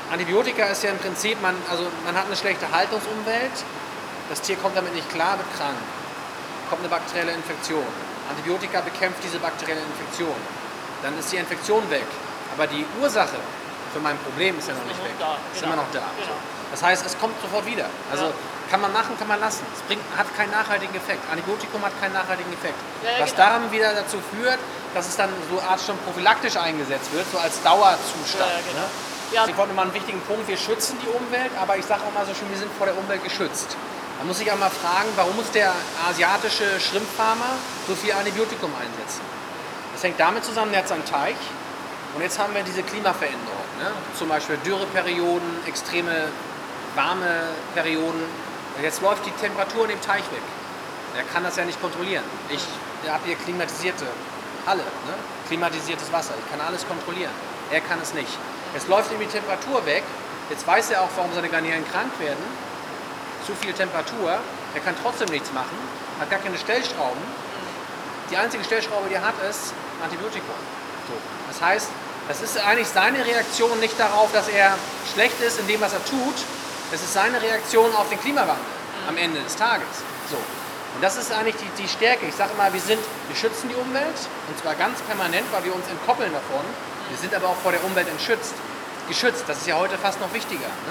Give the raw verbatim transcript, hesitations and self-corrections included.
Antibiotika ist ja im Prinzip, man, also man hat eine schlechte Haltungsumwelt, das Tier kommt damit nicht klar, wird krank, kommt eine bakterielle Infektion. Antibiotika bekämpft diese bakterielle Infektion. Dann ist die Infektion weg, aber die Ursache für mein Problem ist ja noch nicht weg, ist immer noch da. Das heißt, es kommt sofort wieder. Also kann man machen, kann man lassen. Es bringt, hat keinen nachhaltigen Effekt. Antibiotikum hat keinen nachhaltigen Effekt. Ja, ja, was genau. daran wieder dazu führt, dass es dann so eine Art schon prophylaktisch eingesetzt wird, so als Dauerzustand. Ja, ja, genau. Ne? Ja. Ich wollte mal einen wichtigen Punkt, wir schützen die Umwelt, aber ich sage auch mal so schön, wir sind vor der Umwelt geschützt. Man muss sich auch mal fragen, warum muss der asiatische Schrimpfarmer so viel Antibiotikum einsetzen? Das hängt damit zusammen, der hat seinen Teich und jetzt haben wir diese Klimaveränderung. Ne? Zum Beispiel Dürreperioden, extreme warme Perioden. Jetzt läuft die Temperatur in dem Teich weg. Er kann das ja nicht kontrollieren. Ich habe hier klimatisierte Halle, ne? Klimatisiertes Wasser. Ich kann alles kontrollieren. Er kann es nicht. Jetzt läuft ihm die Temperatur weg. Jetzt weiß er auch, warum seine Garnelen krank werden. Zu viel Temperatur. Er kann trotzdem nichts machen. Hat gar keine Stellschrauben. Die einzige Stellschraube, die er hat, ist Antibiotikum. So. Das heißt, das ist eigentlich seine Reaktion nicht darauf, dass er schlecht ist in dem, was er tut. Es ist seine Reaktion auf den Klimawandel am Ende des Tages. So. Und das ist eigentlich die, die Stärke. Ich sage immer, wir, sind, wir schützen die Umwelt und zwar ganz permanent, weil wir uns entkoppeln davon. Wir sind aber auch vor der Umwelt entschützt, geschützt. Das ist ja heute fast noch wichtiger. Ne?